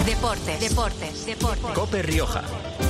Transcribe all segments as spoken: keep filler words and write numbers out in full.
Deportes, deportes, deportes. COPE Rioja.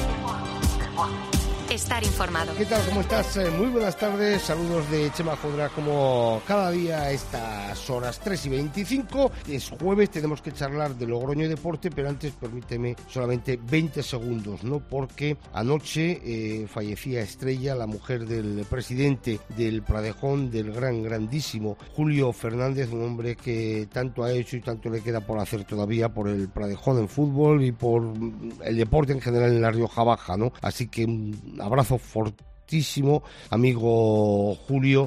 Estar informado. ¿Qué tal? ¿Cómo estás? Muy buenas tardes. Saludos de Chema Jodra, como cada día a estas horas tres y veinticinco. Es jueves, tenemos que charlar de Logroño y Deporte, pero antes permíteme solamente veinte segundos, ¿no? Porque anoche eh, fallecía Estrella, la mujer del presidente del Pradejón, del gran, grandísimo Julio Fernández, un hombre que tanto ha hecho y tanto le queda por hacer todavía por el Pradejón en fútbol y por el deporte en general en la Rioja Baja, ¿no? Así que un abrazo fortísimo, amigo Julio,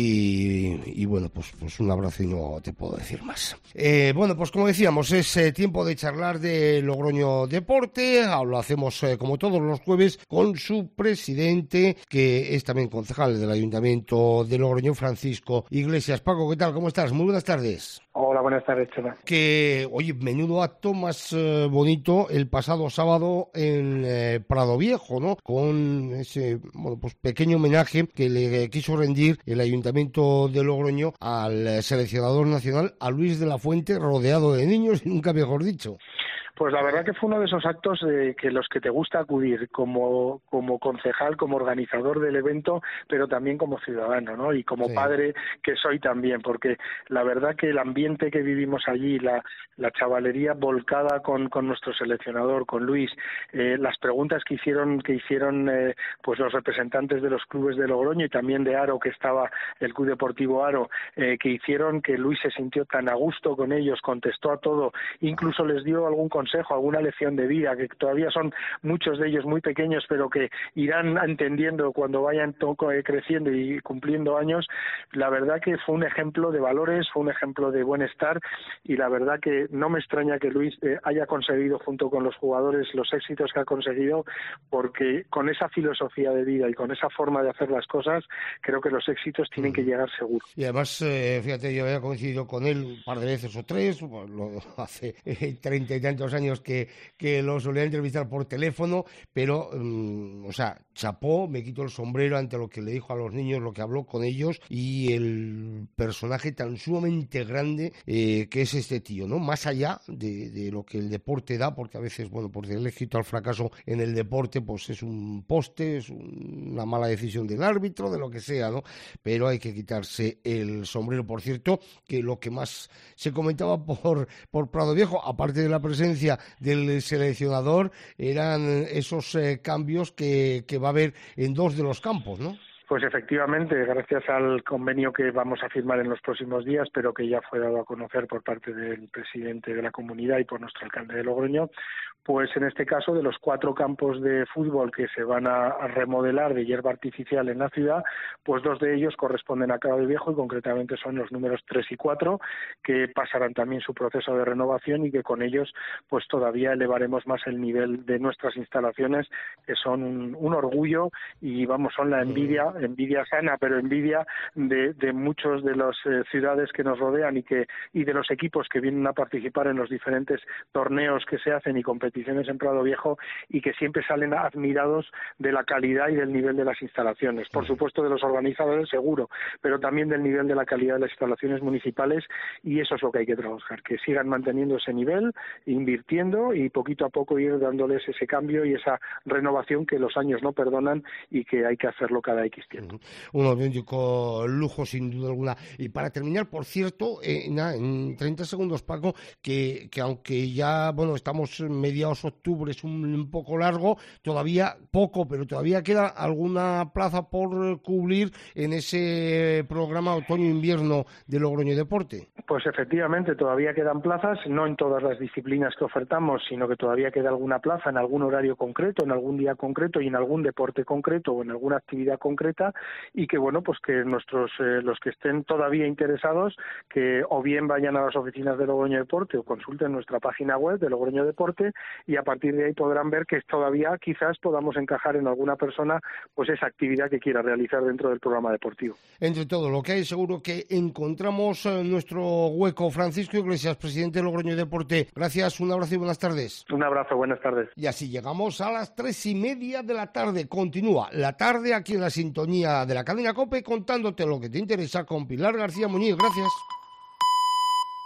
y, y bueno, pues, pues un abrazo y no te puedo decir más. Eh, bueno, pues como decíamos, es eh, tiempo de charlar de Logroño Deporte. Lo hacemos eh, como todos los jueves con su presidente, que es también concejal del Ayuntamiento de Logroño, Francisco Iglesias. Paco, ¿qué tal? ¿Cómo estás? Muy buenas tardes. Hola, buenas tardes, Chema. Que, oye, menudo acto más eh, bonito el pasado sábado en eh, Prado Viejo, ¿no? Con ese, bueno, pues pequeño homenaje que le quiso rendir el Ayuntamiento de Logroño al seleccionador nacional, a Luis de la Fuente, rodeado de niños, y nunca mejor dicho. Pues la verdad que fue uno de esos actos eh, que los que te gusta acudir como como concejal, como organizador del evento, pero también como ciudadano, ¿no? Y como sí. padre que soy también, porque la verdad que el ambiente que vivimos allí, la, la chavalería volcada con, con nuestro seleccionador, con Luis, eh, las preguntas que hicieron que hicieron eh, pues los representantes de los clubes de Logroño y también de Aro, que estaba el Club Deportivo Aro, eh, que hicieron que Luis se sintió tan a gusto con ellos, contestó a todo, incluso les dio algún consejo consejo, alguna lección de vida, que todavía son muchos de ellos muy pequeños, pero que irán entendiendo cuando vayan toco, eh, creciendo y cumpliendo años. La verdad que fue un ejemplo de valores, fue un ejemplo de buen estar, y la verdad que no me extraña que Luis eh, haya conseguido junto con los jugadores los éxitos que ha conseguido, porque con esa filosofía de vida y con esa forma de hacer las cosas, creo que los éxitos tienen que llegar seguro. Y además, eh, fíjate, yo había coincidido con él un par de veces o tres, lo, hace treinta y tantos años que, que lo solía entrevistar por teléfono, pero, um, o sea, chapó, me quito el sombrero ante lo que le dijo a los niños, lo que habló con ellos, y el personaje tan sumamente grande eh, que es este tío, ¿no? Más allá de, de lo que el deporte da, porque a veces, bueno, por el éxito al fracaso en el deporte, pues es un poste, es un, una mala decisión del árbitro, de lo que sea, ¿no? Pero hay que quitarse el sombrero. Por cierto, que lo que más se comentaba por, por Prado Viejo, aparte de la presencia del seleccionador, eran esos eh, cambios que, que va a haber en dos de los campos, ¿no? Pues efectivamente, gracias al convenio que vamos a firmar en los próximos días, pero que ya fue dado a conocer por parte del presidente de la comunidad y por nuestro alcalde de Logroño, pues en este caso de los cuatro campos de fútbol que se van a remodelar de hierba artificial en la ciudad, pues dos de ellos corresponden a Prado Viejo y concretamente son los números tres y cuatro, que pasarán también su proceso de renovación y que con ellos pues todavía elevaremos más el nivel de nuestras instalaciones, que son un, un orgullo y vamos, son la envidia envidia sana, pero envidia de, de muchos de las eh, ciudades que nos rodean y que y de los equipos que vienen a participar en los diferentes torneos que se hacen y competiciones en Prado Viejo, y que siempre salen admirados de la calidad y del nivel de las instalaciones. Por supuesto de los organizadores, seguro, pero también del nivel de la calidad de las instalaciones municipales, y eso es lo que hay que trabajar, que sigan manteniendo ese nivel, invirtiendo y poquito a poco ir dándoles ese cambio y esa renovación que los años no perdonan y que hay que hacerlo cada X tiempo. Un auténtico lujo, sin duda alguna. Y para terminar, por cierto, eh, nada, en treinta segundos, Paco, que, que aunque ya, bueno, estamos en mediados de octubre, es un, un poco largo, todavía poco, pero todavía queda alguna plaza por cubrir en ese programa otoño-invierno de Logroño Deporte. Pues efectivamente, todavía quedan plazas, no en todas las disciplinas que ofertamos, sino que todavía queda alguna plaza en algún horario concreto, en algún día concreto y en algún deporte concreto o en alguna actividad concreta, y que bueno, pues que nuestros eh, los que estén todavía interesados, que o bien vayan a las oficinas de Logroño Deporte o consulten nuestra página web de Logroño Deporte, y a partir de ahí podrán ver que todavía quizás podamos encajar en alguna persona pues esa actividad que quiera realizar dentro del programa deportivo. Entre todo lo que hay, seguro que encontramos eh, nuestro hueco. Francisco Iglesias, presidente de Logroño Deporte, gracias, un abrazo y buenas tardes. Un abrazo, buenas tardes. Y así llegamos a las tres y media de la tarde. Continúa la tarde aquí en la sintonía de la cadena COPE, contándote lo que te interesa con Pilar García Muñiz. Gracias.